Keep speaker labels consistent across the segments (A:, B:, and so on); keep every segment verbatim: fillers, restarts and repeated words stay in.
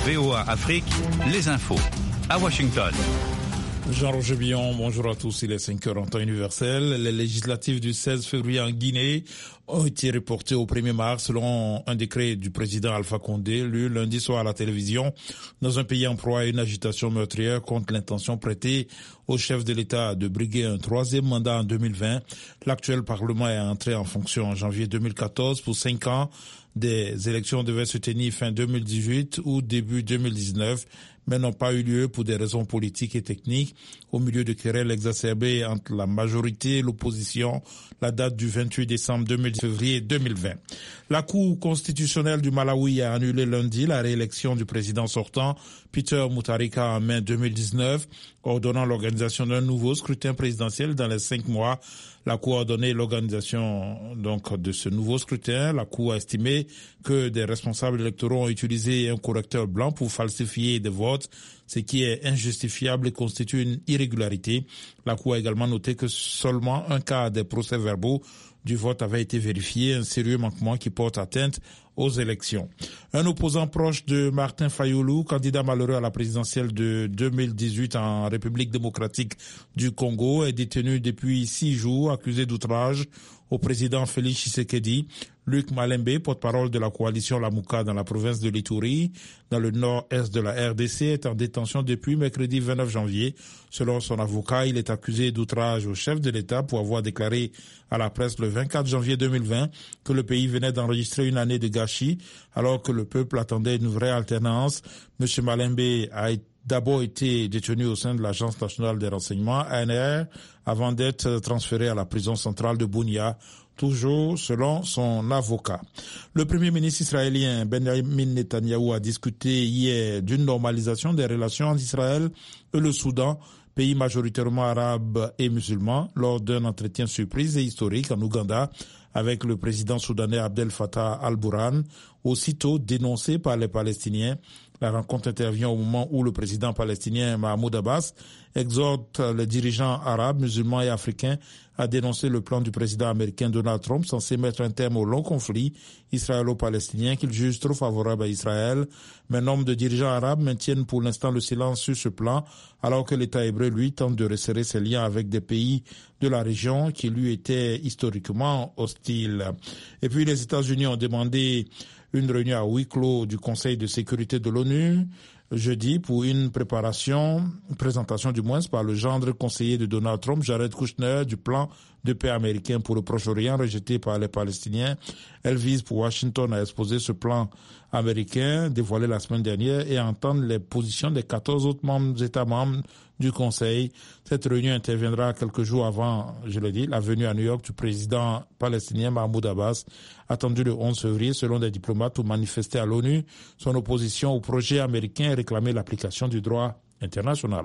A: V O A Afrique, les infos. À Washington.
B: Jean-Roger Billon, bonjour à tous, il est cinq heures en temps universel. Les législatives du seize février en Guinée ont été reportées au premier mars selon un décret du président Alpha Condé, lu lundi soir à la télévision, dans un pays en proie à une agitation meurtrière contre l'intention prêtée au chef de l'État de briguer un troisième mandat en deux mille vingt. L'actuel Parlement est entré en fonction en janvier deux mille quatorze pour cinq ans. Des élections devaient se tenir fin deux mille dix-huit ou début deux mille dix-neuf, mais n'ont pas eu lieu pour des raisons politiques et techniques. Au milieu de querelles exacerbées entre la majorité et l'opposition, la date du vingt-huit décembre février deux mille vingt. La Cour constitutionnelle du Malawi a annulé lundi la réélection du président sortant, Peter Mutharika, en mai deux mille dix-neuf, ordonnant l'organisation d'un nouveau scrutin présidentiel dans les cinq mois. La Cour a ordonné l'organisation donc de ce nouveau scrutin. La Cour a estimé que des responsables électoraux ont utilisé un correcteur blanc pour falsifier des votes, ce qui est injustifiable et constitue une irrégularité. La Cour a également noté que seulement un quart des procès-verbaux du vote avait été vérifié, un sérieux manquement qui porte atteinte aux élections. Un opposant proche de Martin Fayulu, candidat malheureux à la présidentielle de deux mille dix-huit en République démocratique du Congo, est détenu depuis six jours, accusé d'outrage au président Félix Tshisekedi. Luc Malembe, porte-parole de la coalition Lamuka dans la province de l'Ituri, dans le nord-est de la R D C, est en détention depuis mercredi vingt-neuf janvier. Selon son avocat, il est accusé d'outrage au chef de l'État pour avoir déclaré à la presse le vingt-quatre janvier deux mille vingt que le pays venait d'enregistrer une année de gâchis alors que le peuple attendait une vraie alternance. M. Malembe a d'abord été détenu au sein de l'Agence nationale des renseignements, A N R, avant d'être transféré à la prison centrale de Bunia, toujours selon son avocat. Le premier ministre israélien Benjamin Netanyahou a discuté hier d'une normalisation des relations entre Israël et le Soudan, pays majoritairement arabe et musulman, lors d'un entretien surprise et historique en Ouganda avec le président soudanais Abdel Fattah al-Burhan, aussitôt dénoncé par les Palestiniens. La rencontre intervient au moment où le président palestinien Mahmoud Abbas exhorte les dirigeants arabes, musulmans et africains à dénoncer le plan du président américain Donald Trump censé mettre un terme au long conflit israélo-palestinien qu'il juge trop favorable à Israël. Mais nombre de dirigeants arabes maintiennent pour l'instant le silence sur ce plan, alors que l'État hébreu, lui, tente de resserrer ses liens avec des pays de la région qui lui étaient historiquement hostiles. Et puis les États-Unis ont demandé une réunion à huis clos du Conseil de sécurité de l'ONU jeudi pour une préparation, présentation du moins par le gendre conseiller de Donald Trump, Jared Kushner, du plan de paix américain pour le Proche-Orient rejeté par les Palestiniens. Elle vise pour Washington à exposer ce plan américain dévoilé la semaine dernière et à entendre les positions des quatorze autres membres, États membres du Conseil. Cette réunion interviendra quelques jours avant, je le dis, la venue à New York du président palestinien Mahmoud Abbas, attendu le onze février, selon des diplomates, pour manifester à l'ONU son opposition au projet américain et réclamer l'application du droit international.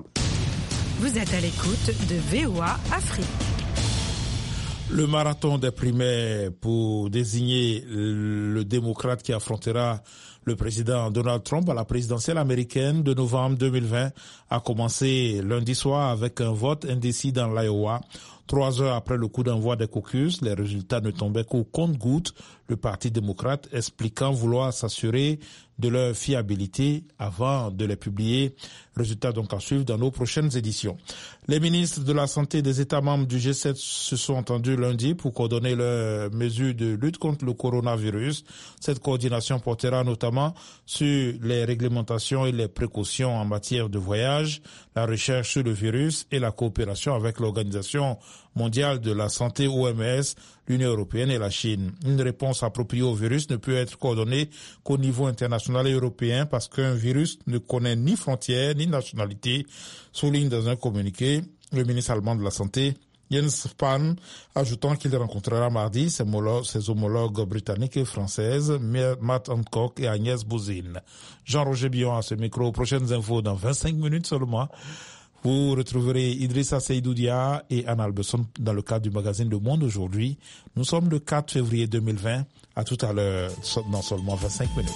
C: Vous êtes à l'écoute de V O A Afrique.
B: Le marathon des primaires pour désigner le démocrate qui affrontera le président Donald Trump à la présidentielle américaine de novembre deux mille vingt a commencé lundi soir avec un vote indécis dans l'Iowa. Trois heures après le coup d'envoi des caucus, les résultats ne tombaient qu'au compte-gouttes, le Parti démocrate expliquant vouloir s'assurer de leur fiabilité avant de les publier. Résultats donc à suivre dans nos prochaines éditions. Les ministres de la Santé des États membres du G sept se sont entendus lundi pour coordonner leurs mesures de lutte contre le coronavirus. Cette coordination portera notamment sur les réglementations et les précautions en matière de voyage, la recherche sur le virus et la coopération avec l'Organisation mondiale de la santé O M S, l'Union européenne et la Chine. Une réponse appropriée au virus ne peut être coordonnée qu'au niveau international et européen parce qu'un virus ne connaît ni frontières ni nationalité, souligne dans un communiqué le ministre allemand de la Santé, Jens Spahn, ajoutant qu'il rencontrera mardi ses homologues, ses homologues britanniques et françaises, Matt Hancock et Agnès Buzyn. Jean-Roger Billon à ce micro. Prochaines infos dans vingt-cinq minutes seulement. Vous retrouverez Idrissa Seydoudia et Anna Albeson dans le cadre du magazine Le Monde aujourd'hui. Nous sommes le quatre février deux mille vingt. À tout à l'heure dans seulement vingt-cinq minutes.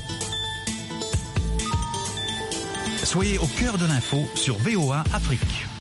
A: Soyez au cœur de l'info sur V O A Afrique.